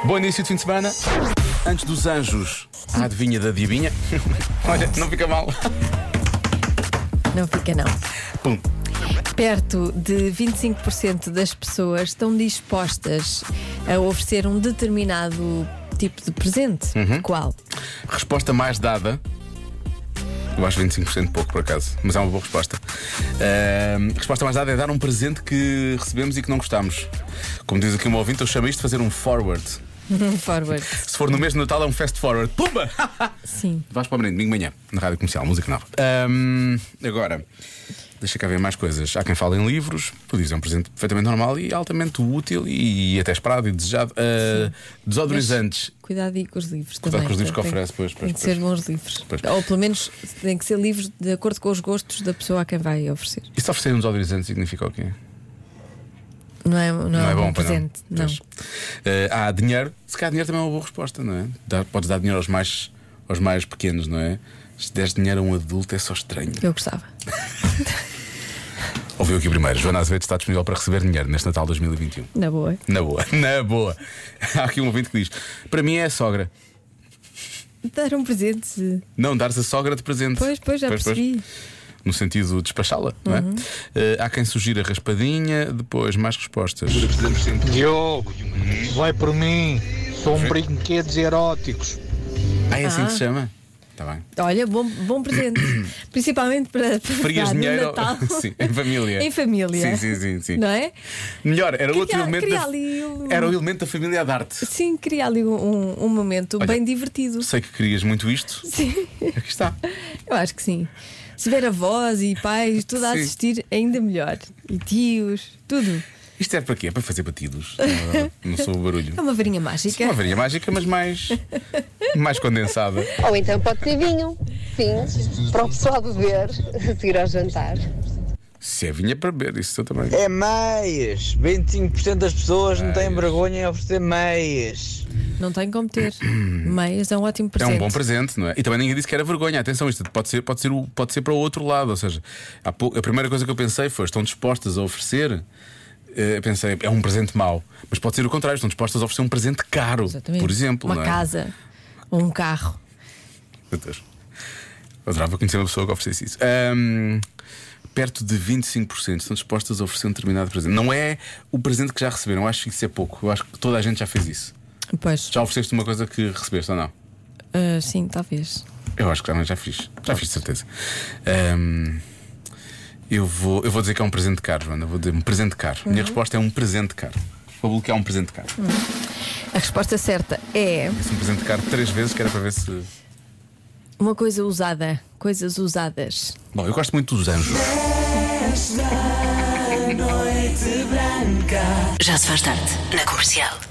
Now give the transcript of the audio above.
Bom início de fim de semana. Antes dos anjos, a adivinha da diabinha. Olha, não fica mal. Não fica, não. Pum. Perto de 25% das pessoas estão dispostas a oferecer um determinado tipo de presente. Qual? Resposta mais dada. Eu acho 25% pouco, por acaso, mas é uma boa resposta. Resposta mais dada é dar um presente que recebemos e que não gostamos. Como diz aqui um ouvinte, eu chamo isto de fazer um forward. Forward. Se for no mês de Natal é um fast forward. Pumba! Sim. Vais para o domingo de manhã, na Rádio Comercial, música nova. Agora, deixa cá ver mais coisas. Há quem fale em livros, podia ser um presente perfeitamente normal e altamente útil e até esperado e desejado. Desodorizantes. Mas cuidado aí com os livros Cuidado também. com os livros que Tem- oferece, pois. Tem que ser bons livros. Pois. Ou pelo menos tem que ser livros de acordo com os gostos da pessoa a quem vai oferecer. E se oferecer um desodorizante significa o quê? Não é Não é bom para presente. Não. Pois. Há dinheiro. Se calhar dinheiro também é uma boa resposta, não é? Podes dar dinheiro aos mais pequenos, não é? Se deres dinheiro a um adulto é só estranho. Eu gostava. Ouviu aqui primeiro. Joana Azevedo está disponível para receber dinheiro neste Natal 2021. Na boa. Na boa, na boa. Há aqui um ouvinte que diz: para mim é a sogra. Dar um presente. Não, dares a sogra de presente. Pois, já percebi. No sentido de despachá-la, não é? Há quem sugira raspadinha. Depois, mais respostas. Diogo, vai por mim. São brinquedos eróticos. É assim que se chama? Está bem. Olha, bom presente. Principalmente para Preferias dar no dinheiro? Natal. Sim, em família. Em família. Sim. Não é? Melhor, era outro elemento. Cria ali Era o elemento da família de arte. Sim, cria ali um momento Olha, bem divertido. Sei que querias muito isto. Sim, Aqui está. eu acho que sim. Se ver avós e pais, tudo a Sim. assistir, ainda melhor. E tios, tudo. Isto é para quê? É para fazer batidos. Não sou o barulho. É uma varinha mágica. Uma varinha mágica, mas mais condensada. Ou então pode ter vinho, sim, para o pessoal beber, a seguir ao jantar. Se é vinha para beber, isso eu também. É meias. 25% das pessoas não têm vergonha em oferecer meias. Não tem como ter. Meias é um ótimo É presente. um bom presente, não é? E também ninguém disse que era vergonha. Atenção, isto pode ser para o outro lado. Ou seja, a primeira coisa que eu pensei foi: estão dispostas a oferecer. Eu pensei, é um presente mau. Mas pode ser o contrário, estão dispostas a oferecer um presente caro. Exatamente. Por exemplo, uma não é? casa ou um carro. Meu Deus. Eu adorava conhecer uma pessoa que oferecesse isso. Perto de 25% estão dispostas a oferecer um determinado presente. Não é o presente que já receberam. Eu acho que isso é pouco. Eu acho que toda a gente já fez isso. Pois. Já ofereceste uma coisa que recebeste ou não? Sim, talvez. Eu acho que também já fiz. Já fiz, de certeza. Eu vou dizer que é um presente caro, Joana. Vou dizer um presente caro. Minha resposta é um presente caro. Vou bloquear um presente caro. A resposta certa é Esse um presente caro 3 vezes, que era para ver se. uma coisa usada. Coisas usadas. Bom, eu gosto muito dos anjos. Já se faz tarde na Comercial.